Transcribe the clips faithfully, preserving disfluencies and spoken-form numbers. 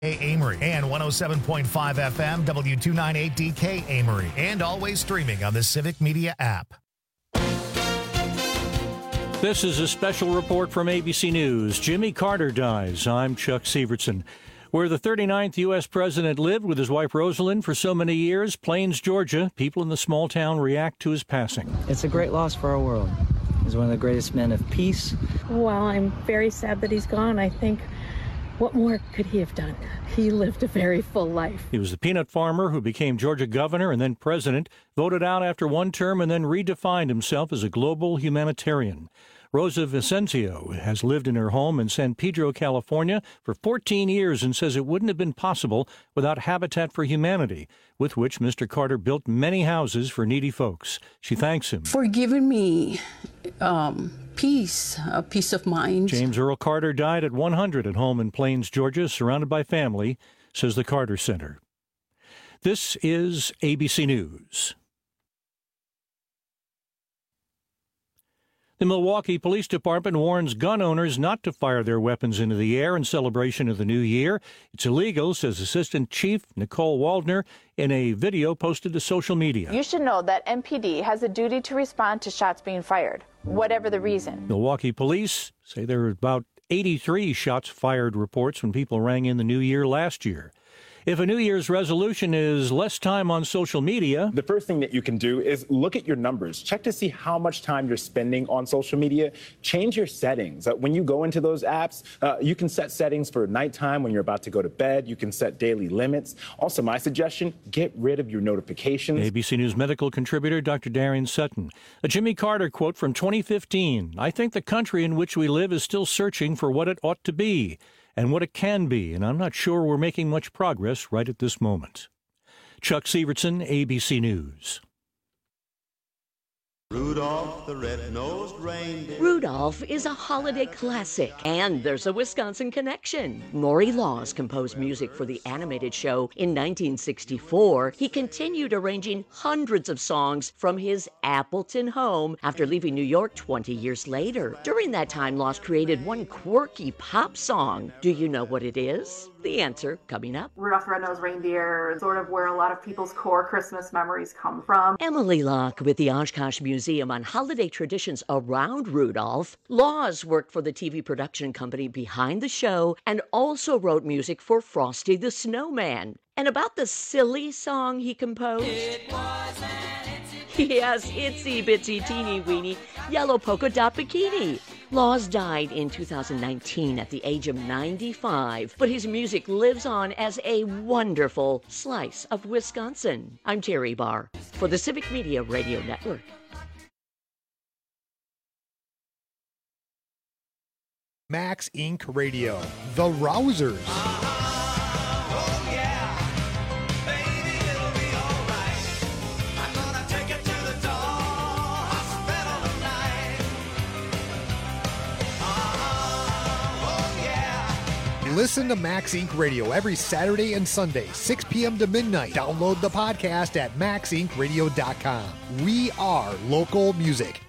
Amory and one oh seven point five F M, W two ninety-eight D K Amory, and always streaming on the Civic Media app. This is a special report from A B C News. Jimmy Carter dies. I'm Chuck Sievertson. Where the thirty-ninth U S president lived with his wife Rosalind for so many years, Plains, Georgia, people in the small town react to his passing. It's a great loss for our world. He's one of the greatest men of peace. Well, I'm very sad that he's gone. I think, what more could he have done? He lived a very full life. He was the peanut farmer who became Georgia governor and then president, voted out after one term, and then redefined himself as a global humanitarian. Rosa Vicencio has lived in her home in San Pedro, California for fourteen years and says it wouldn't have been possible without Habitat for Humanity, with which Mister Carter built many houses for needy folks. She thanks him for giving me um, peace, a peace of mind. James Earl Carter died at one hundred at home in Plains, Georgia, surrounded by family, says the Carter Center. This is A B C News. The Milwaukee Police Department warns gun owners not to fire their weapons into the air in celebration of the new year. It's illegal, says Assistant Chief Nicole Waldner in a video posted to social media. You should know that M P D has a duty to respond to shots being fired, whatever the reason. Milwaukee police say there were about eighty-three shots fired reports when people rang in the new year last year. If a New Year's resolution is less time on social media, the first thing that you can do is look at your numbers. Check to see how much time you're spending on social media. Change your settings. Uh, when you go into those apps, uh, you can set settings for nighttime when you're about to go to bed. You can set daily limits. Also, my suggestion, get rid of your notifications. A B C News medical contributor Doctor Darian Sutton. A Jimmy Carter quote from twenty fifteen. I think the country in which we live is still searching for what it ought to be and what it can be, and I'm not sure we're making much progress right at this moment. Chuck Sievertson, A B C News. Rudolph the red-nosed reindeer. Rudolph is a holiday classic, and there's a Wisconsin connection. Maury Laws composed music for the animated show in nineteen sixty-four. He continued arranging hundreds of songs from his Appleton home after leaving New York twenty years later. During that time, Laws created one quirky pop song. Do you know what it is? The answer coming up. Rudolph the Red-Nosed Reindeer is sort of where a lot of people's core Christmas memories come from. Emily Locke with the Oshkosh Museum on holiday traditions around Rudolph. Laws worked for the T V production company behind the show and also wrote music for Frosty the Snowman. And about the silly song he composed. It was an itsy yes, itsy bitsy teeny weeny yellow polka dot bikini. Laws died in two thousand nineteen at the age of ninety-five, but his music lives on as a wonderful slice of Wisconsin. I'm Terry Barr for the Civic Media Radio Network. Max Incorporated. Radio, The Rousers. Listen to Max Incorporated. Radio every Saturday and Sunday, six p.m. to midnight. Download the podcast at max inc radio dot com. We are local music.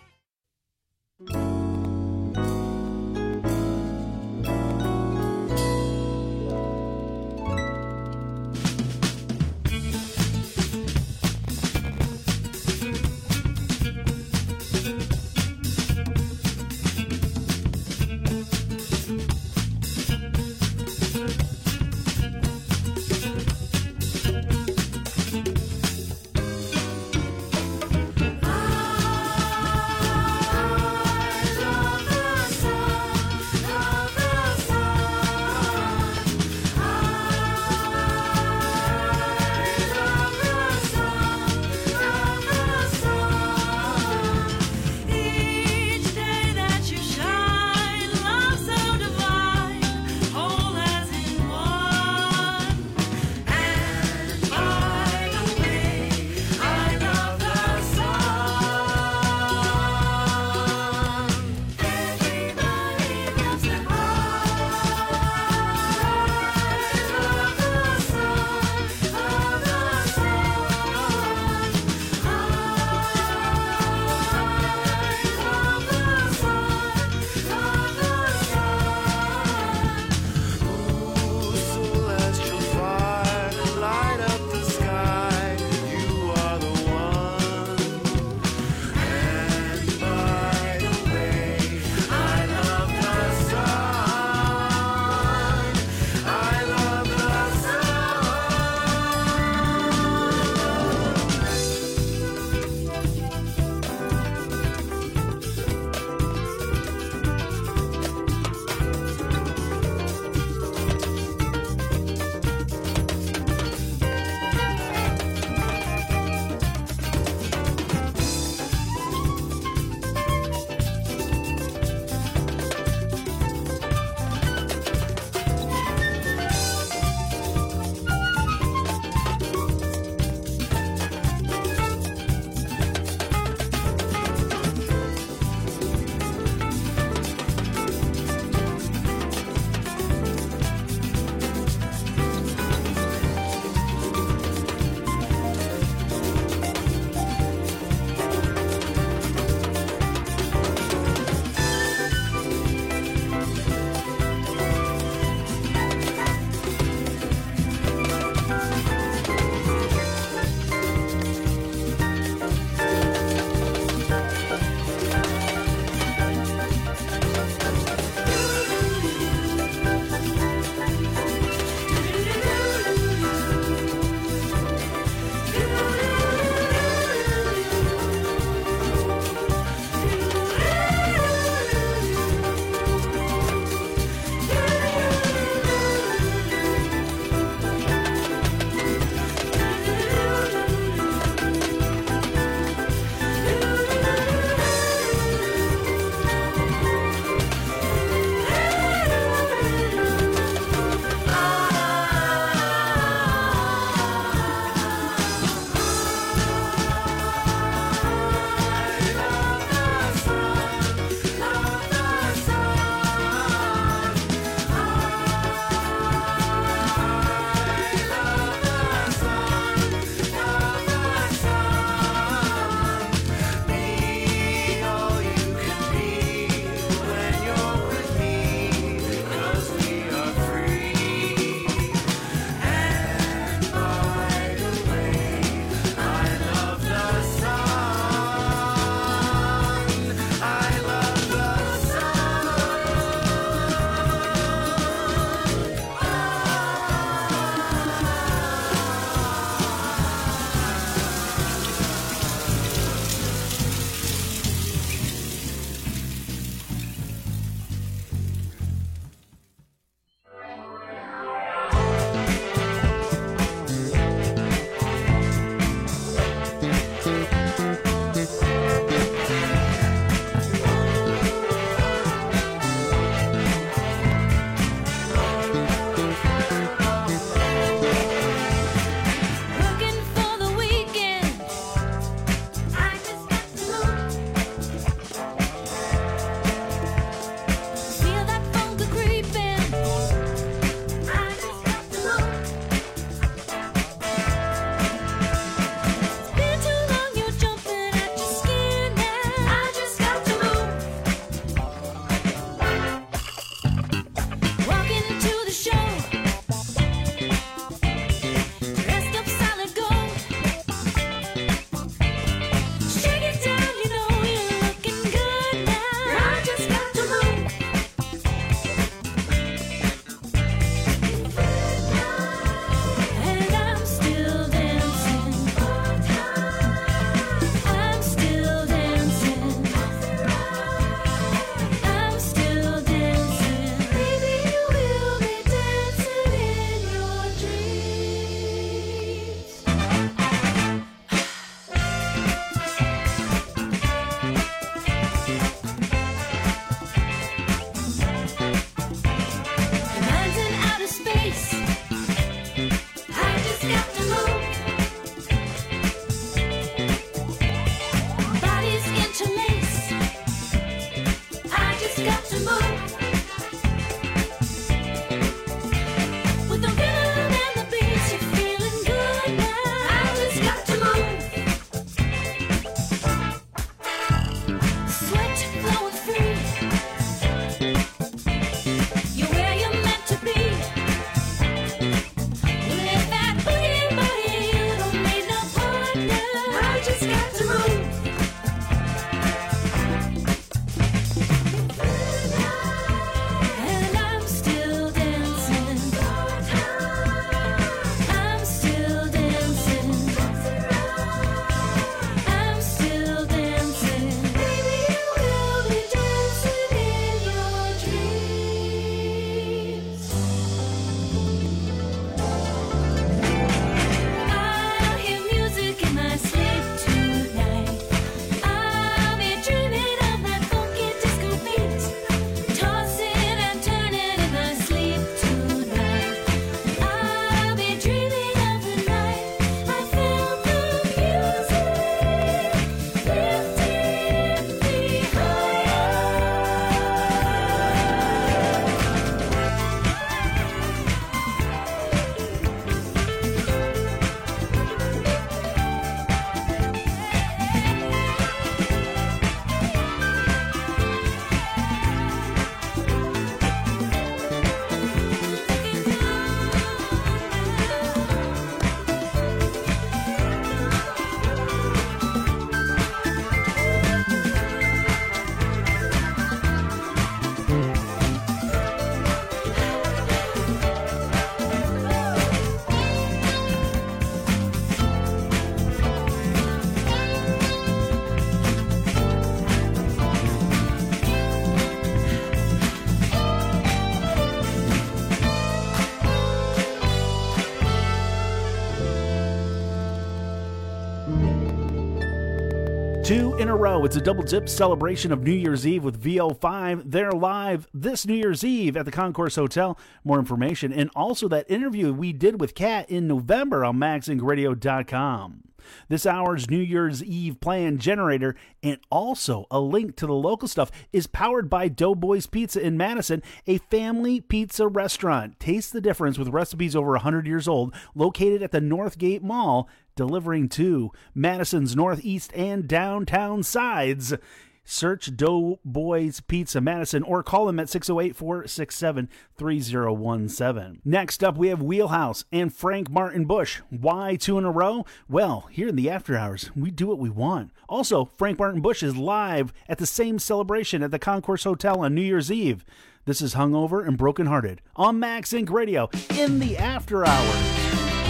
Two in a row. It's a double dip celebration of New Year's Eve with V O five. They're live this New Year's Eve at the Concourse Hotel. More information and also that interview we did with Kat in November on max inc radio dot com. This hour's New Year's Eve plan generator and also a link to the local stuff is powered by Doughboys Pizza in Madison, a family pizza restaurant. Taste the difference with recipes over one hundred years old, located at the Northgate Mall, delivering to Madison's northeast and downtown sides. Search Doughboys Pizza Madison or call them at six oh eight, four six seven, three oh one seven. Next up, we have Wheelhouse and Frank Martin Bush. Why two in a row? Well, here in the after hours, we do what we want. Also, Frank Martin Bush is live at the same celebration at the Concourse Hotel on New Year's Eve. This is Hungover and Brokenhearted on Max Inc Radio in the after hours.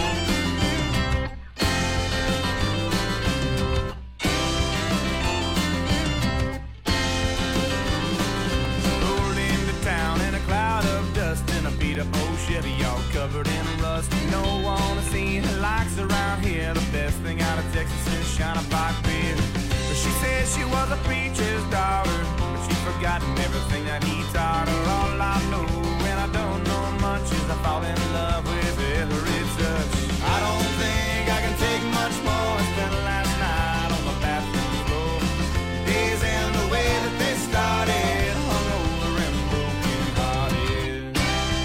Chevy all covered in rust. No one to see her likes around here. The best thing out of Texas is Shiner Pike beer. But she said she was a preacher's daughter, but she'd forgotten everything that he taught her. All I know, and I don't know much, is I fall in love with every touch. I don't think I can take much more. I spent last night on the bathroom floor. Days and the way that they started, hungover and broken hearted.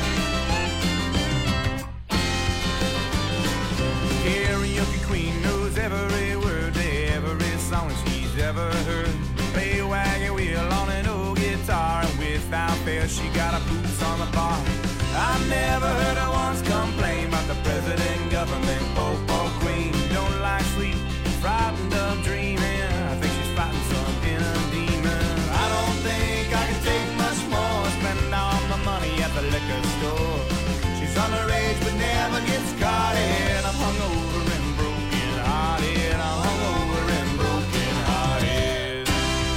Karaoke queen knows every word to every song she's ever heard. Play a wagon wheel on an old guitar, and without fail she got her boots on the bar. I never heard her once complain about the president, government, pope or queen. Don't like sleep, frightened of dreaming. I think she's fighting some inner demon. I don't think I can take much more, spending all my money at the liquor store. She's underage but never gets caught in. I'm hungover and broken hearted. I'm hungover and broken hearted.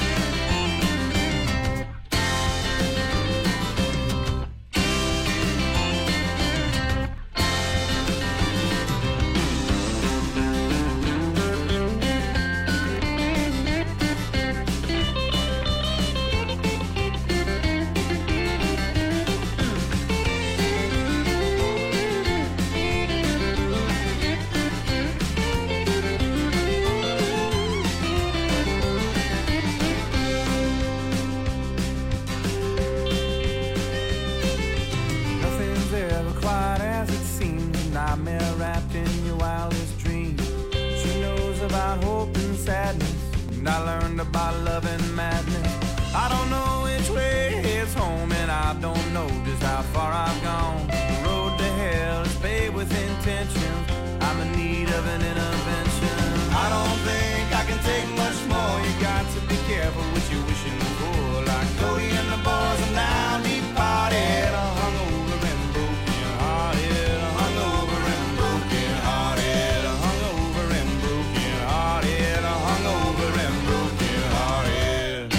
Nothing's ever quite as it seems. A nightmare wrapped in your wildest dreams. She knows about hope and sadness, and I learned about love and madness. I don't know which way is home, and I don't know just how far I've gone. The road to hell is paved with intentions. I'm in need of an intervention. I don't think I can take much more. You got to be careful what you're wishing for. Like Cody and the boys are now departed. I'm hungover and broken hearted. I'm hungover and broken hearted. I'm hungover and broken hearted. I'm hungover and broken hearted.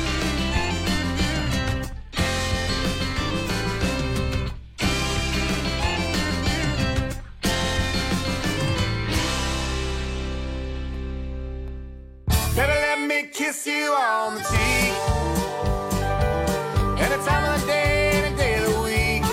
Baby, let me kiss you on the cheek. Any time of the day, any day of the week.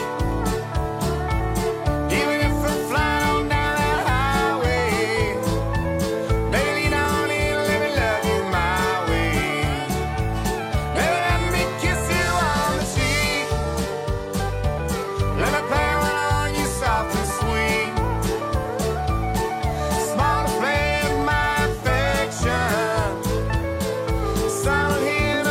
Even if we're flying on down that highway. Baby, lean on in, let me love you my way. Baby, let me kiss you on the cheek. Let me play one on you soft and sweet. Small display of my affection. Silent here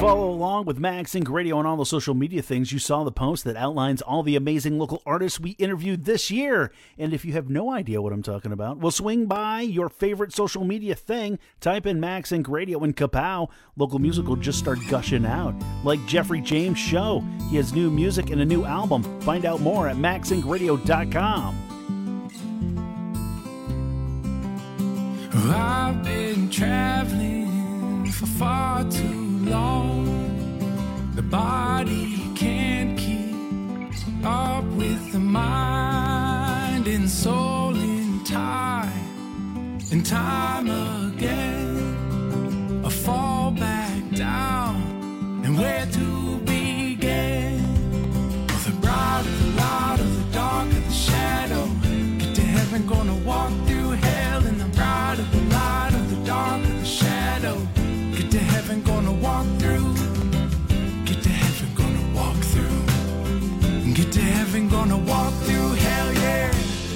follow along with MaxInc Radio on all the social media things, you saw the post that outlines all the amazing local artists we interviewed this year. And if you have no idea what I'm talking about, well, swing by your favorite social media thing, type in MaxInc Radio, and kapow, local music will just start gushing out. Like Jeffrey James' show. He has new music and a new album. Find out more at max inc radio dot com. I've been traveling for far too long. The body can't keep up with the mind and soul in time. And time again, I fall back down. And where to begin? Well, the bright of the light of the dark of the shadow. Get to heaven, gonna walk through hell in the bright of the light of the dark of the shadow. Get to heaven, gonna walk through. Get to heaven, gonna walk through. Get to heaven, gonna walk through hell, yeah.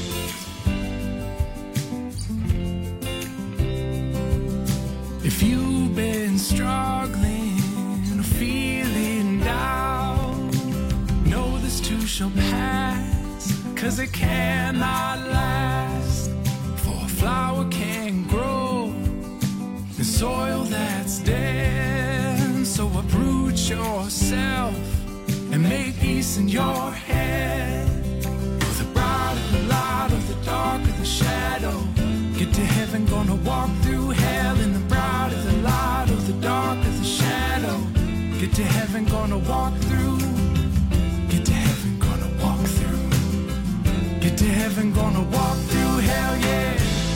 If you've been struggling or feeling down, know this too shall pass, 'cause it cannot last. For a flower can't grow in soil that's dead. So uproot yourself and make peace in your head. For the bright of the light of the dark of the shadow. Get to heaven, gonna walk through hell in the bright of the light of the dark of the shadow. Get to heaven, gonna walk through. Get to heaven, gonna walk through. Get to heaven, gonna walk through hell, yeah.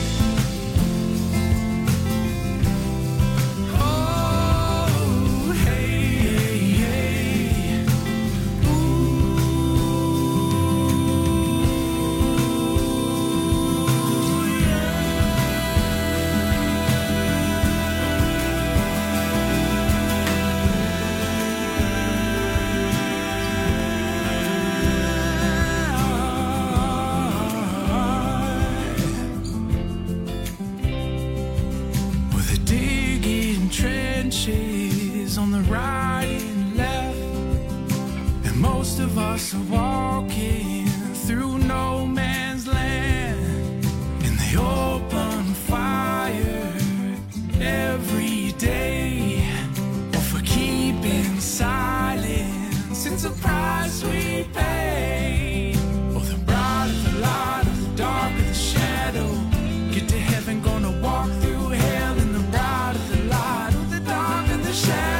On the right and left, and most of us are walking through no man's land. And they open fire every day, or for keeping silence. It's a price we pay. Oh, the bright of the light of the dark of the shadow. Get to heaven, gonna walk through hell in the bright of the light of the dark of the shadow.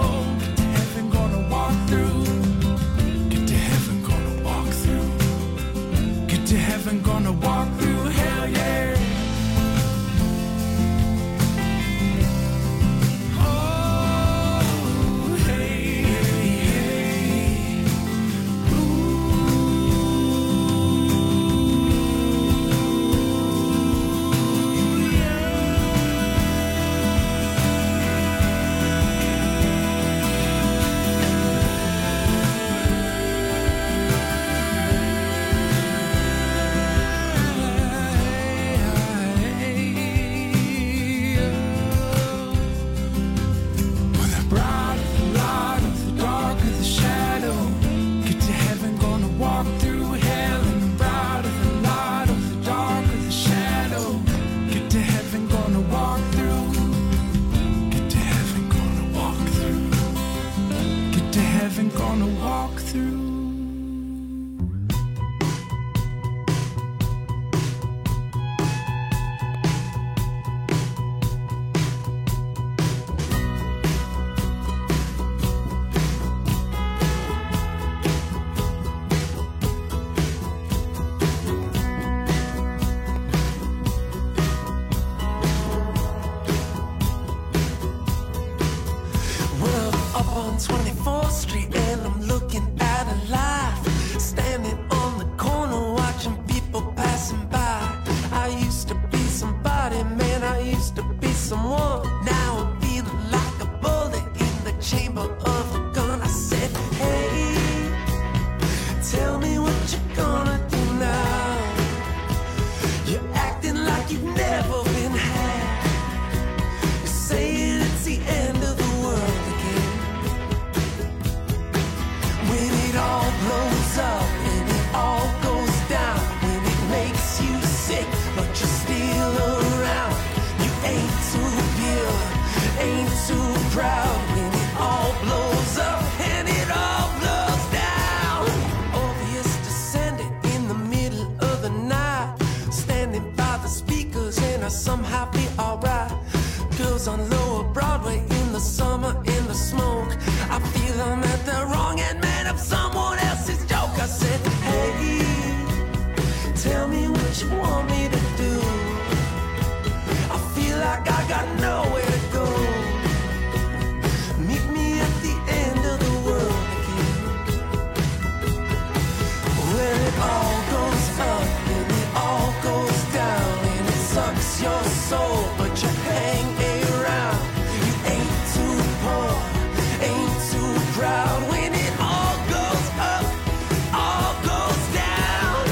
Heaven, gonna walk through hell, yeah. Oh, hey, hey, hey. Ooh, gonna walk through. twenty-fourth Street and I'm looking at a proud when it all blows up and it all blows down. Orpheus descended in the middle of the night, standing by the speakers and I somehow be alright. Girls on Lower Broadway in the summer in the smoke, I feel I'm at the wrong end man of someone else's joke. I said, hey, tell me what you want me to do. I feel like I got nowhere to go. Meet me at the end of the world again, where it all goes up and it all goes down, and it sucks your soul, but you hang around. You ain't too poor, ain't too proud when it all goes up, all goes down.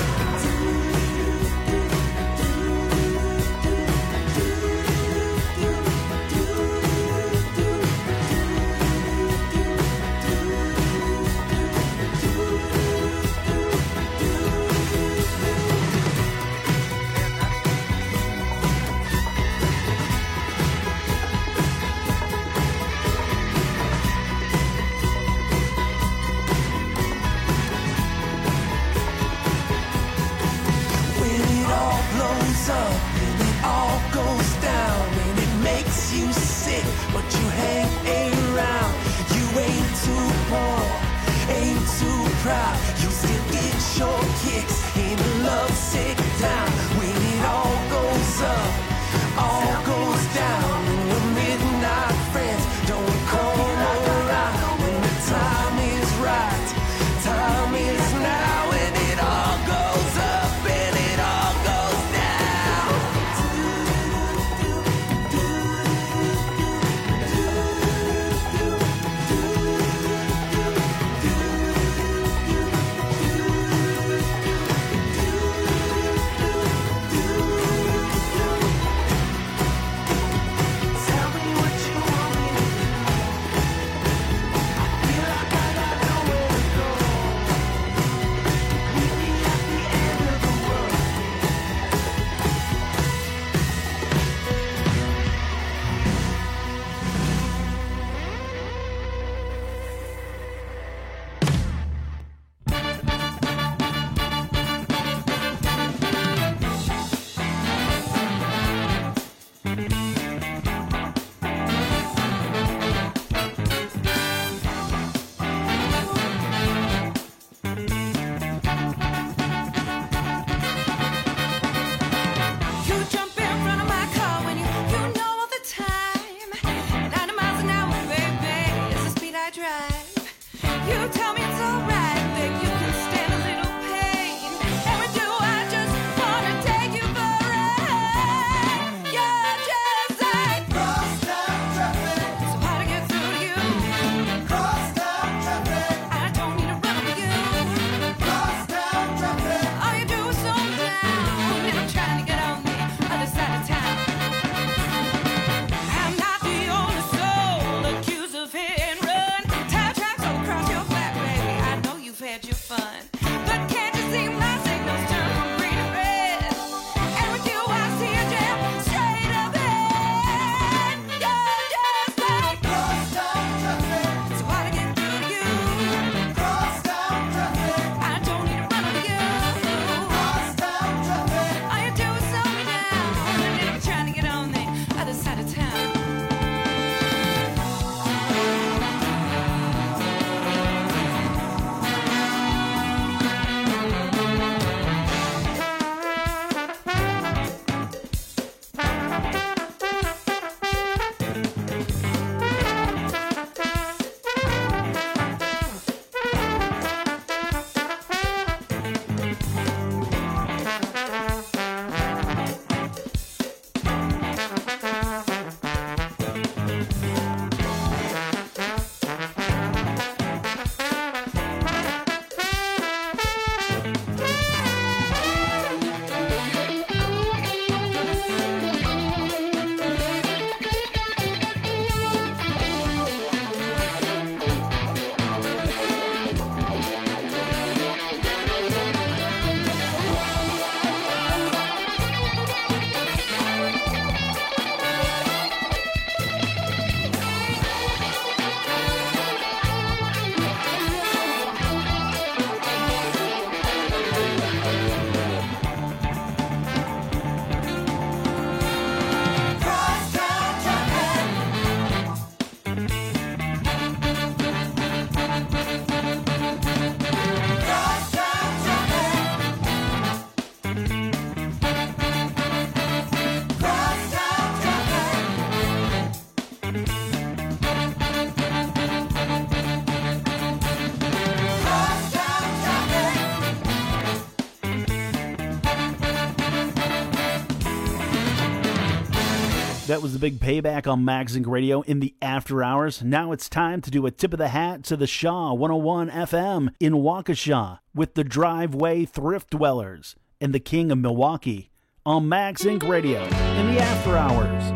That was the big payback on MagZinc Radio in the after hours. Now it's time to do a tip of the hat to the Shaw one oh one F M in Waukesha with the Driveway Thrift Dwellers and the King of Milwaukee on MagZinc Radio in the after hours.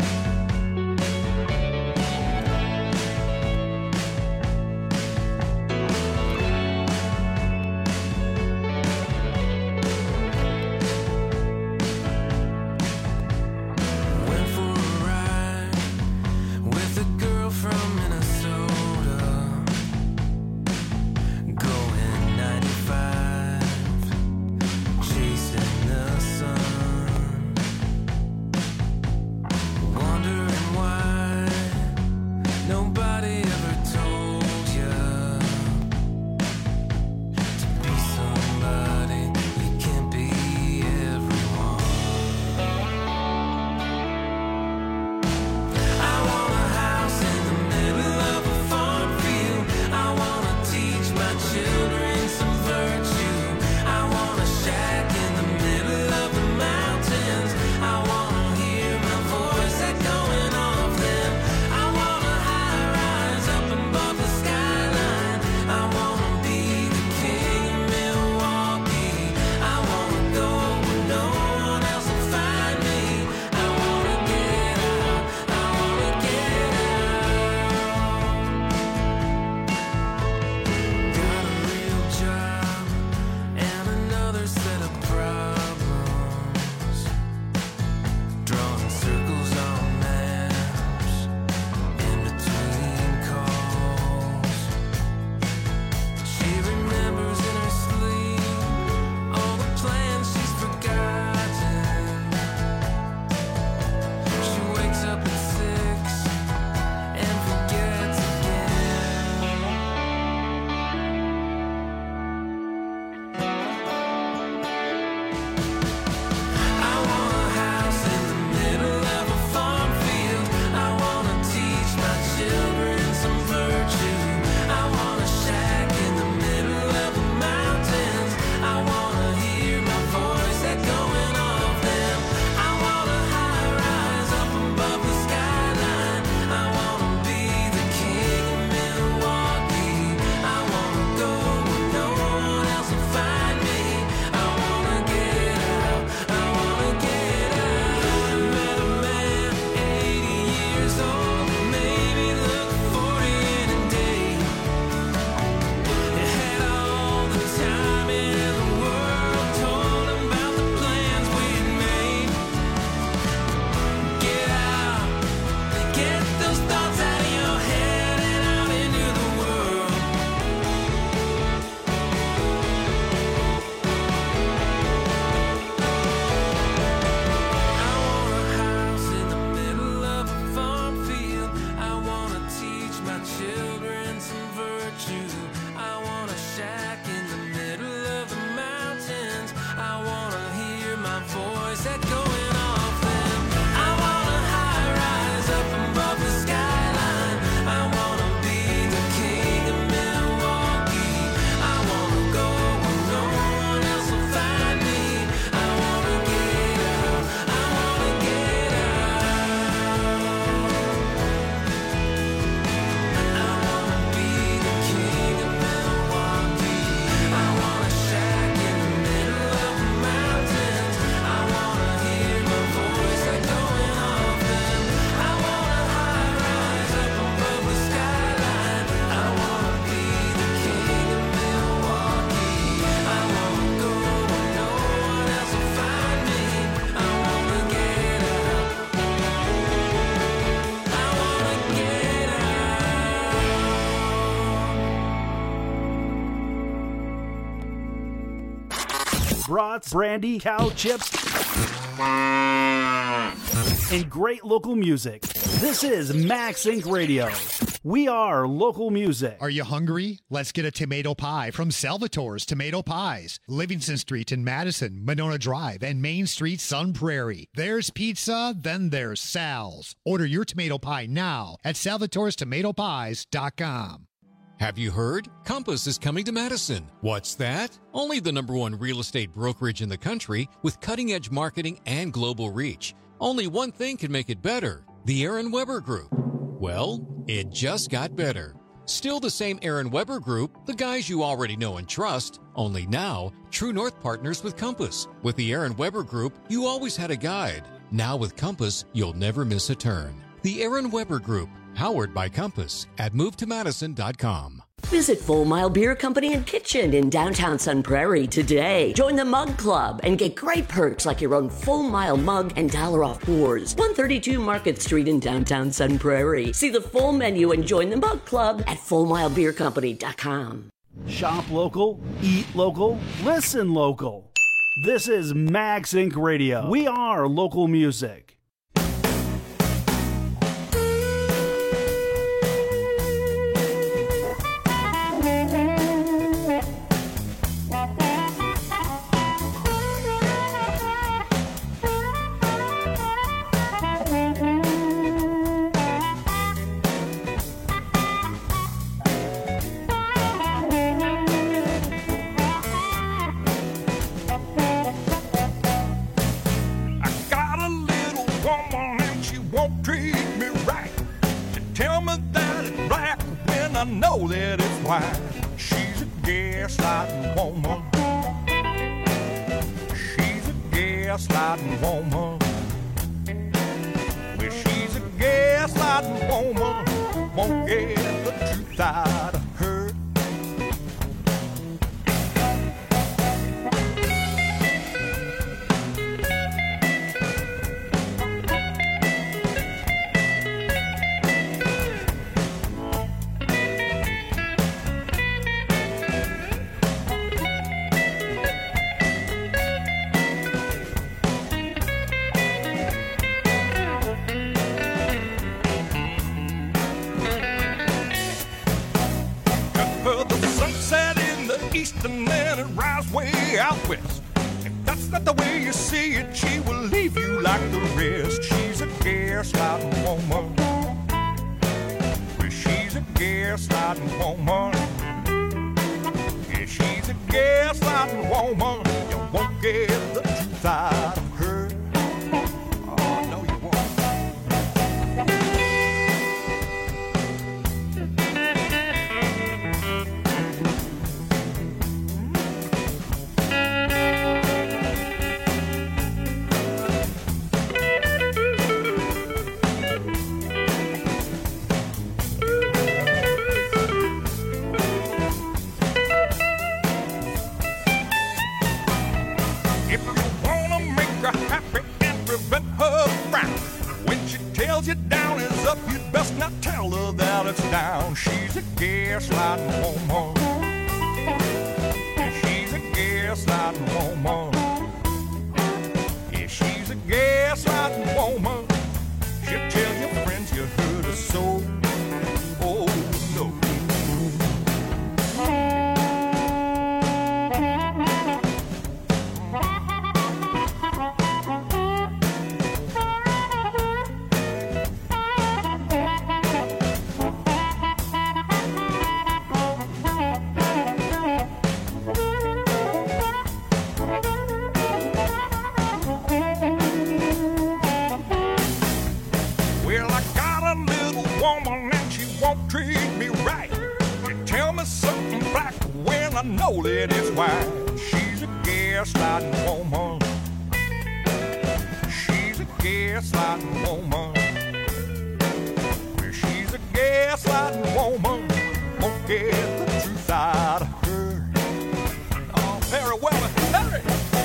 Brats, brandy, cow chips, and great local music. This is MagZinc Radio. We are local music. Are you hungry? Let's get a tomato pie from Salvatore's Tomato Pies. Livingston Street in Madison, Monona Drive, and Main Street, Sun Prairie. There's pizza, then there's Sal's. Order your tomato pie now at salvatores tomato pies dot com. Have you heard? Compass is coming to Madison. What's that? Only the number one real estate brokerage in the country with cutting-edge marketing and global reach. Only one thing can make it better. The Aaron Weber Group. Well, it just got better. Still the same Aaron Weber Group, the guys you already know and trust, only now, True North partners with Compass. With the Aaron Weber Group, you always had a guide. Now with Compass, you'll never miss a turn. The Aaron Weber Group, powered by Compass at move to madison dot com. Visit Full Mile Beer Company and Kitchen in downtown Sun Prairie today. Join the Mug Club and get great perks like your own Full Mile mug and dollar off pours. one thirty-two Market Street in downtown Sun Prairie. See the full menu and join the Mug Club at full mile beer company dot com. Shop local, eat local, listen local. This is Max Incorporated. Radio. We are local music. I know that it's white. She's a gaslighting woman. She's a gaslighting woman. Well, she's a gaslighting woman. Won't get the truth out of her. And then it rises way out west. If that's not the way you see it, she will leave you like the rest. She's a gaslighting woman. Well, she's a gaslighting woman. Yeah, she's a gaslighting woman. You won't get the truth out of her. Oh, no, you won't. You down is up, you'd best not tell her that it's down. She's a gaslighting woman. Yeah, she's a gaslighting woman. Yeah, she's a gaslighting woman. She'll tell your friends you hurt her so. Oh, no. I know that it's white. She's a gaslighting woman. She's a gaslighting woman. Well, she's a gaslighting woman. Won't get the truth out of her. Oh, very well, Harry.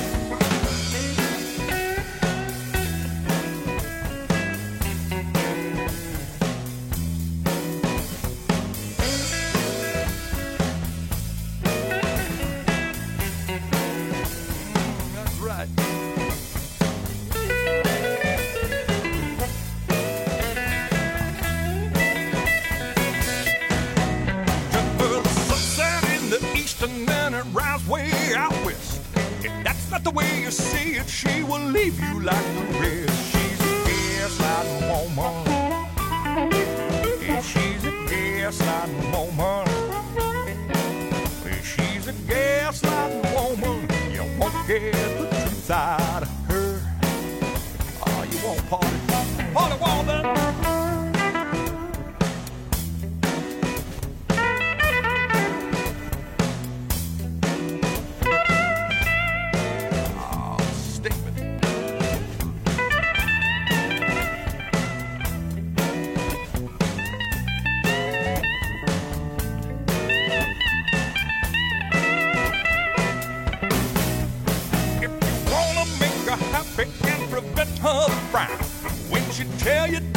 And then it rises way out west. If that's not the way you see it, she will leave you like the rest. She's a gaslighting woman. Yeah, she's a gaslighting woman. Yeah, she's a gaslighting woman. You won't get the truth out of her. Oh, you won't party. Party, won't that?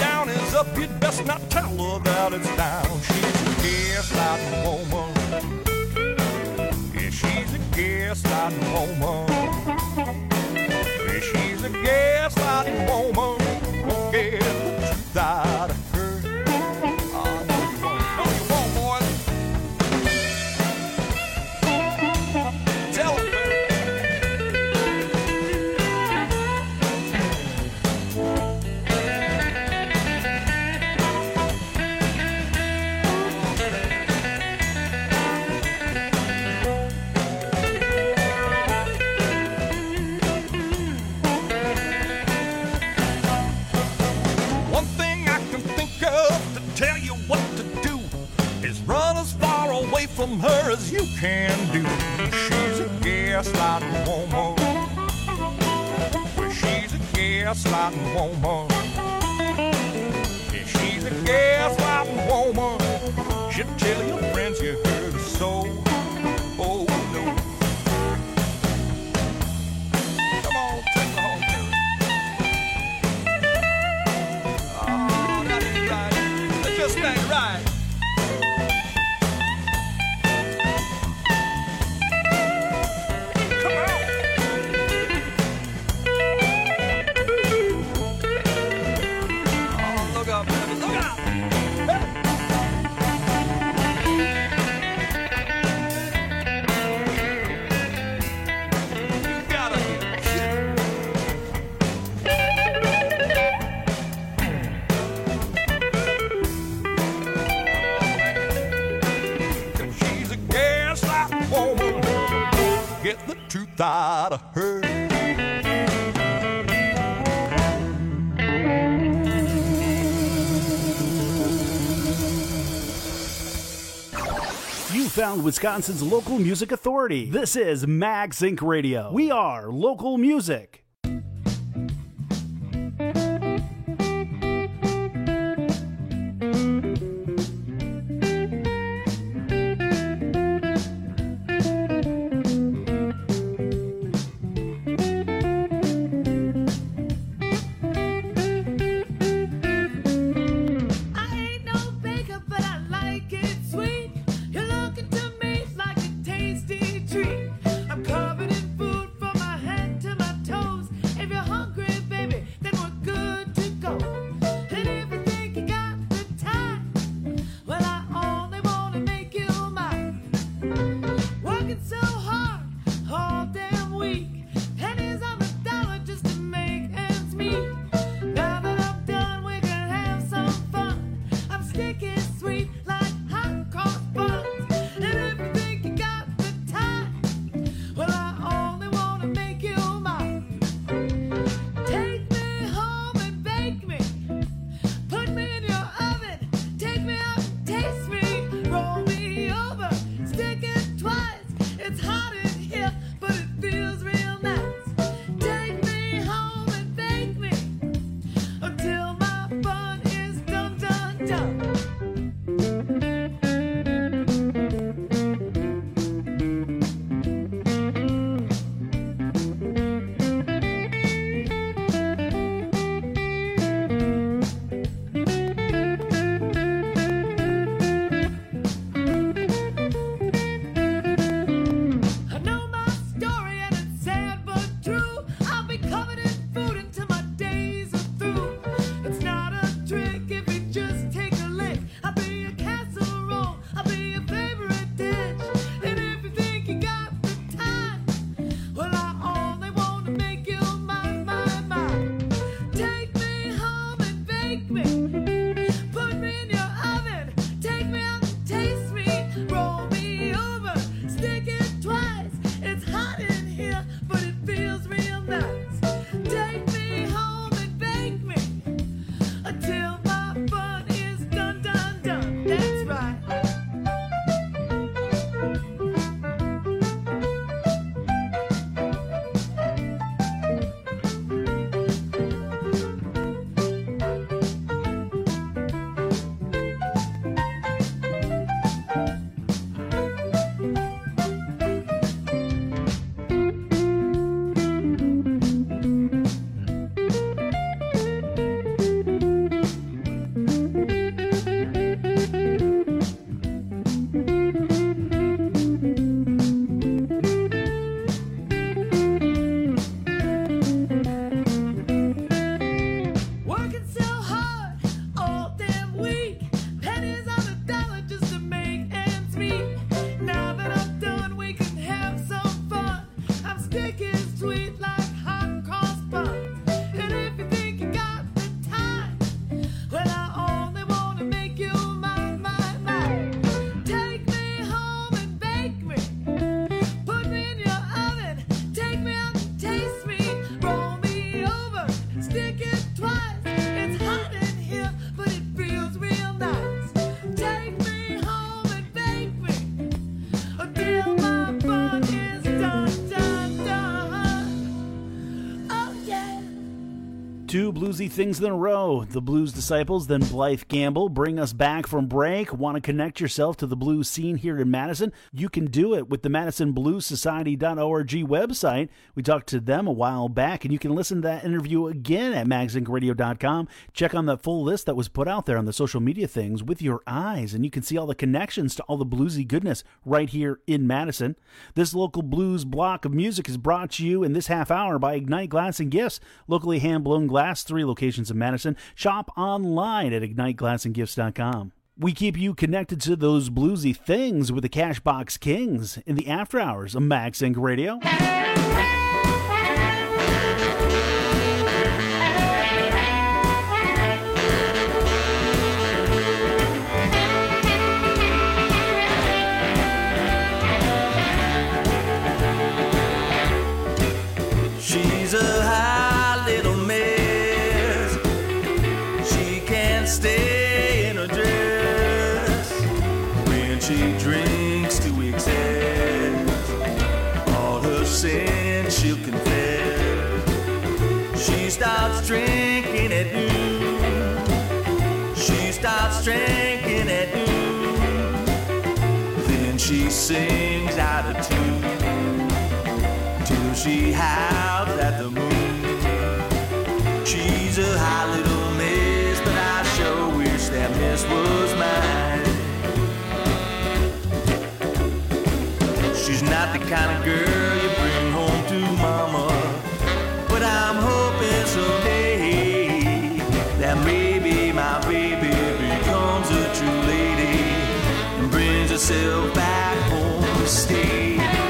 down is up, you'd best not tell her that it's down. She's a gaslighting woman. Yeah, she's a gaslighting woman. Yeah, she's a gaslighting woman. Get the truth out of her. I know you want, know you want, boys. Tell her, one thing I can think of to tell you what to do is run as far away from her as you can do. She's a gaslighting woman. Well, she's a gaslighting woman. Yeah, she's a gaslighting woman. She'll tell your friends you heard her so. Oh no. Come on, take her home, Terry. Oh, that ain't right. That just ain't right. Come on. Oh, look out, baby, look out. You gotta get shit. She's a gaslighting woman. Get the truth out of her. You found Wisconsin's local music authority. This is Mag Sync Radio. We are local music. I ain't no baker, but I like it sweet. You're looking to me like a tasty treat. I'm covered in food from my head to my toes. If you're hungry, baby, then we're good to go. And if you think you got the time, well, I only wanna make you mine. Working so hard all damn week, pennies on the dollar just to make ends meet. Now that I'm done, we can have some fun. I'm sticking sweet like hot cross buns. And if you think you got the time, well, I only wanna make you mine. Take me home and bake me. Put me in your oven. Take me out and taste me. Roll me over. Stick it twice. It's hot in here, but it feels real nice. Take me home and bake me until my fun is done, done, done. I know my story and it's sad but true. I'll be covered in food until my days are through. It's not a trick if you just take a lick. I'll be a casserole, I'll be your favorite dish. And if you think you got the time, well, I only want to make you mine, mine, mine. Take me home and bake me. Put me in your oven. Take me out and taste me. Roll me over. Stick it twice. It's hot in here, but it feels real nice. Take me home and bake me until my fun is done, done, done. That's right. hard all damn week. Pennies on a dollar just to make ends meet. Now that I'm done, we can have some fun. I'm sticking sweet like hot cross buns. And if you think you got the time, well, I only want to make you mine, mine, mine. Take me home and bake me. Put me in your oven. Take me out and taste me. Roll me over. Stick it twice. It's hot in here, but it feels real nice. Take me home and bake me until my fun is done, done, done. Oh, yeah. Two bluesy things in a row. The Blues Disciples, then Blythe Gamble, bring us back from break. Want to connect yourself to the blues scene here in Madison? You can do it with the Madison Blues Society dot org website. We talked to them a while back, and you can listen to that interview again at mags inc radio dot com. Check on that full list that was put out there on the social media things with your eyes, and you can see all the connections to all the bluesy goodness right here in Madison. This local blues block of music is brought to you in this half hour by Ignite Glass and Gifts, locally hand-blown glass, three locations in Madison. Shop online at ignite glass and gifts dot com. We keep you connected to those bluesy things with the Cashbox Kings in the after hours of Mags Inc Radio. She's a high little mess. She can't stay in her dress. When she drinks to excess, all her sins she'll confess. She starts drinking at noon. She starts drinking at noon. Then she sings out of tune till she howls at the moon. She's a high little miss, but I sure wish that miss was mine. She's not the kind of girl you bring home to mama, but I'm hoping someday that maybe my baby becomes a true lady and brings herself back home to stay.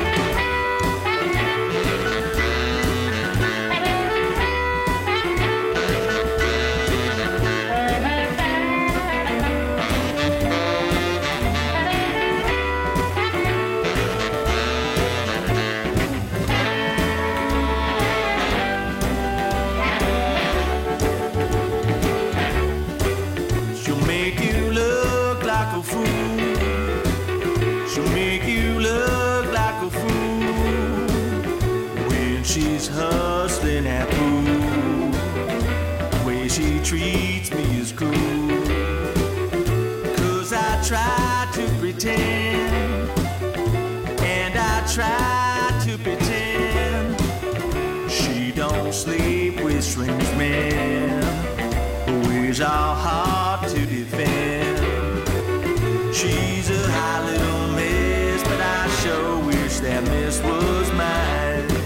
Hustling at food, the way she treats me is cruel. Cause I try to pretend, and I try to pretend she don't sleep with strange men, her ways are hard to defend. She's a high little miss, but I sure wish that miss was mine.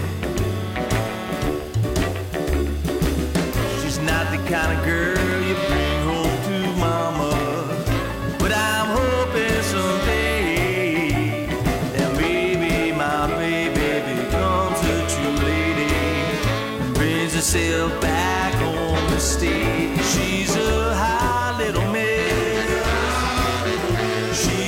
Not the kind of girl you bring home to mama, but I'm hoping someday that maybe my baby becomes a true lady and brings herself back home to stay. She's a high little miss. She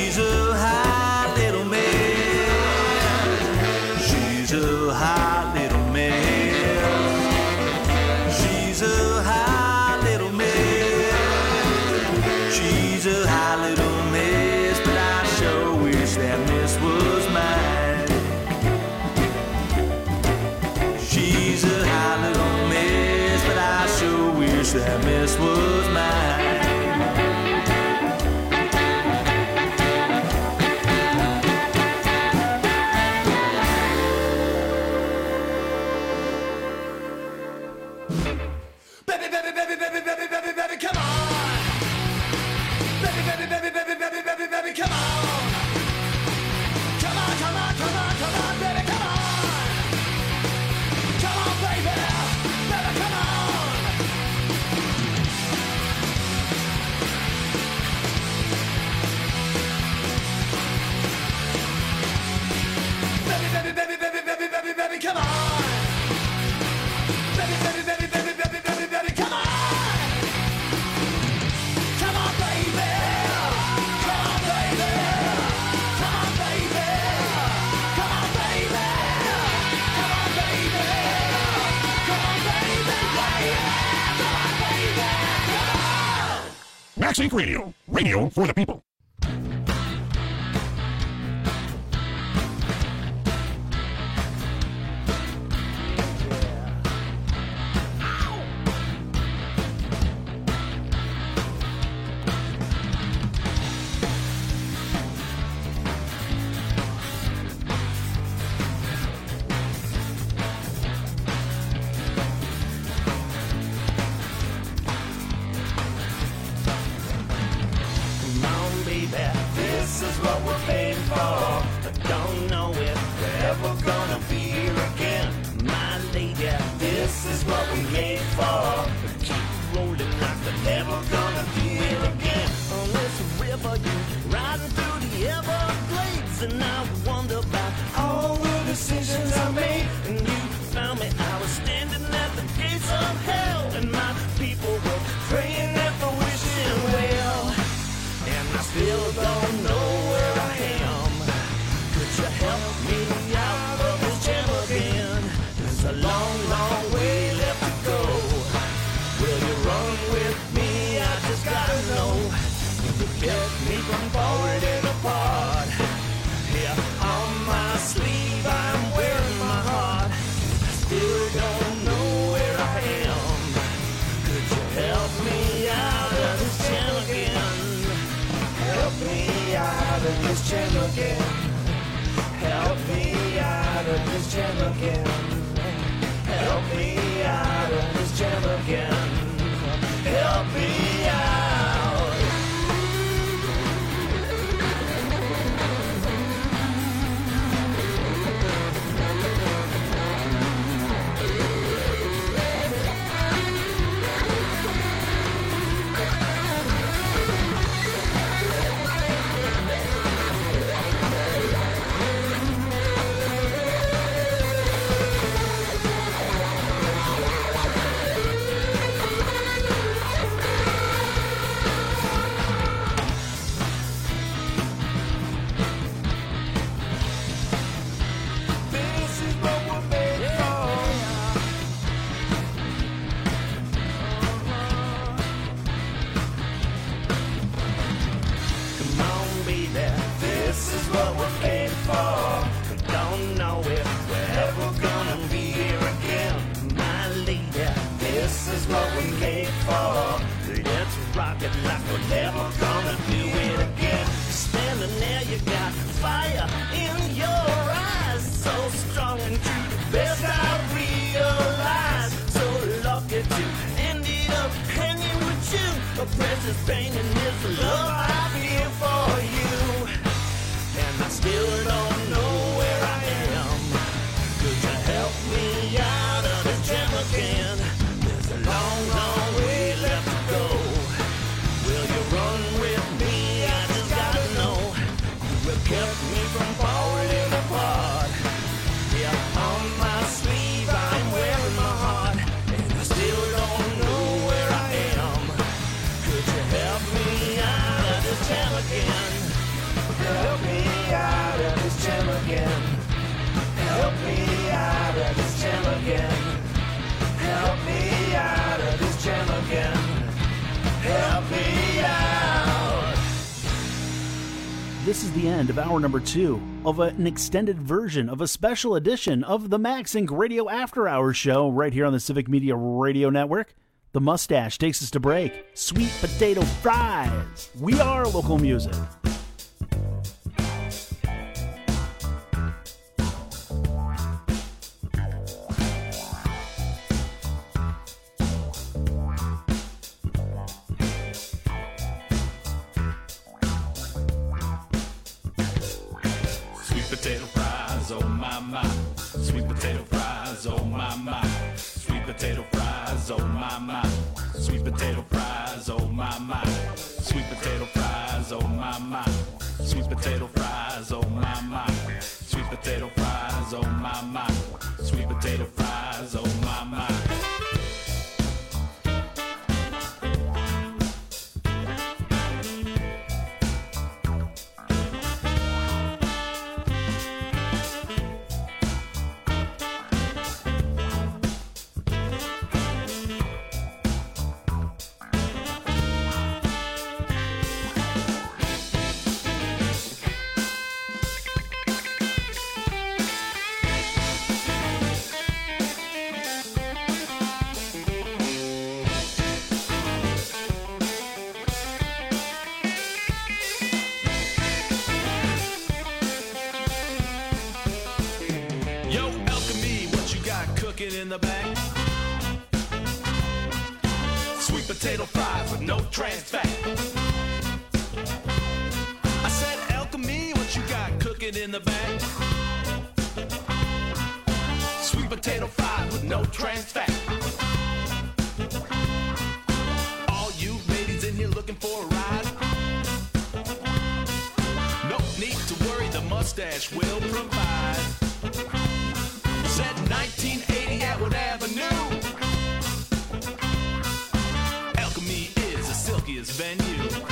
Max Inc Radio. Radio for the people. This is what we're paying for. I don't know if we're ever gonna be here again. My lady, this is what we made for. Keep rolling like we're never gonna be here again. On this river, you riding through the Everglades, and I wonder about all the decisions I made. And you found me, I was standing at the gates of hell, and my people were praying and for wishing well. And I still don't know where I am. Could you help me out of this jam again? There's a long, long way left to go. Will you run with me? I just gotta know. You kept me from falling apart. Here on my sleeve I'm wearing my heart. I still don't know where I am. Could you help me out of this jam again? Help me out of this jam again. Help me out of this jam again. Help me out of this jam again. Help me out. This is the end of hour number two of an extended version of a special edition of the Max Inc Radio After Hours show right here on the Civic Media Radio Network. The mustache takes us to break. Sweet potato fries. We are local music. Potato fries, oh my my. Sweet potato fries, oh my my. Sweet potato fries, oh my my. Sweet potato fries, oh my my. Sweet potato fries, oh my my. Sweet potato fries, oh my my. Sweet potato fries, oh my my. Sweet potato fries, oh my my. trans fat. I said, Alchemy, what you got cooking in the back? Sweet potato fries with no trans fat. All you ladies in here looking for a ride? No need to worry, the mustache will provide. Said nineteen eighty Atwood Avenue. Alchemy is the silkiest venue.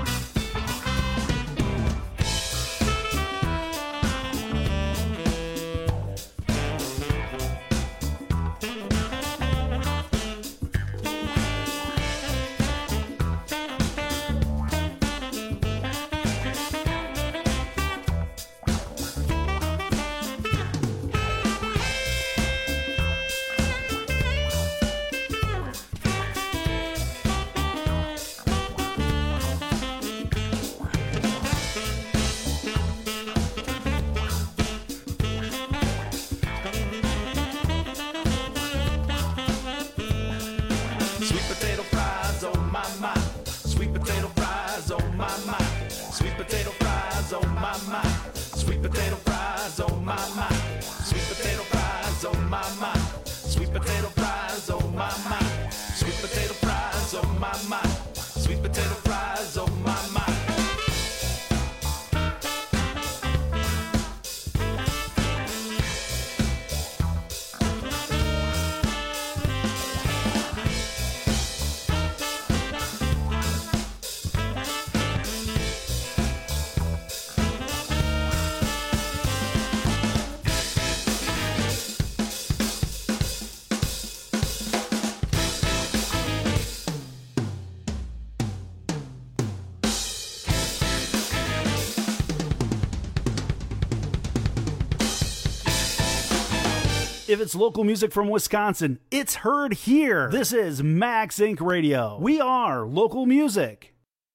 If it's local music from Wisconsin, it's heard here. This is Max Incorporated. Radio. We are local music.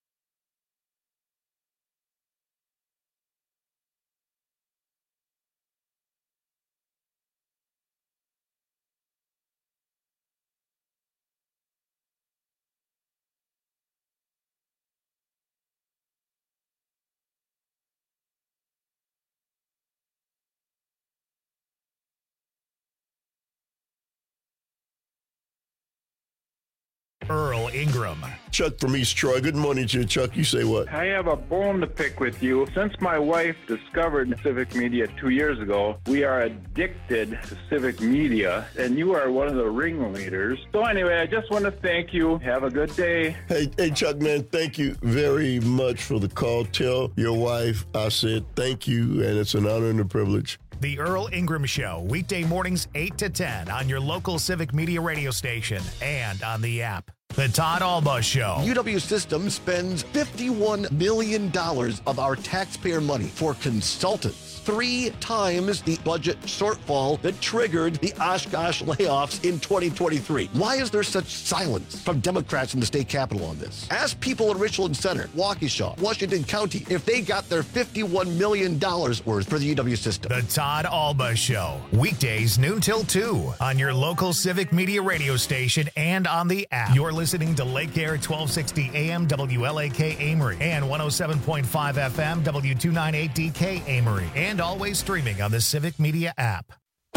Earl Ingram. Chuck from East Troy. Good morning to you, Chuck. You say what? I have a bone to pick with you. Since my wife discovered civic media two years ago, we are addicted to civic media, and you are one of the ringleaders. So anyway, I just want to thank you. Have a good day. Hey, hey, Chuck, man, thank you very much for the call. Tell your wife I said thank you, and it's an honor and a privilege. The Earl Ingram Show, weekday mornings eight to ten on your local civic media radio station and on the app. The Todd Alba Show. U W Systems spends fifty-one million dollars of our taxpayer money for consultants. Three times the budget shortfall that triggered the Oshkosh layoffs in twenty twenty-three. Why is there such silence from Democrats in the state capitol on this? Ask people in Richland Center, Waukesha, Washington County if they got their fifty-one million dollars worth for the U W system. The Todd Alba Show. Weekdays noon till two on your local civic media radio station and on the app. You're listening to Lake Air twelve sixty A M W L A K Amory and one oh seven point five F M W two ninety-eight D K Amory, and always streaming on the Civic Media app.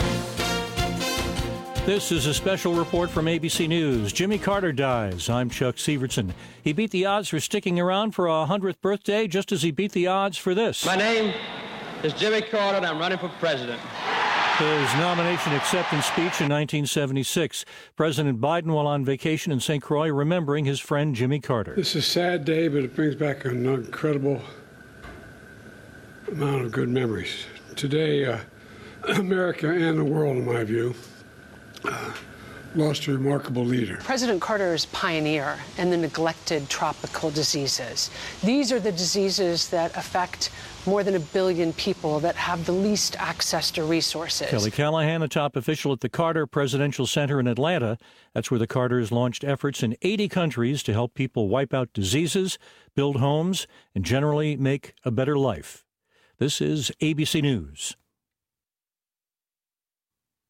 This is a special report from A B C News. Jimmy Carter dies. I'm Chuck Severson. He beat the odds for sticking around for a hundredth birthday, just as he beat the odds for this. My name is Jimmy Carter, and I'm running for president. His nomination acceptance speech in nineteen seventy-six. President Biden, while on vacation in Saint Croix, remembering his friend Jimmy Carter. This is a sad day, but it brings back an incredible amount of good memories. Today, uh, America and the world, in my view, uh, lost a remarkable leader. President Carter is a pioneer in the neglected tropical diseases. These are the diseases that affect more than a billion people that have the least access to resources. Kelly Callahan, a top official at the Carter Presidential Center in Atlanta. That's where the Carters launched efforts in eighty countries to help people wipe out diseases, build homes, and generally make a better life. This is A B C News.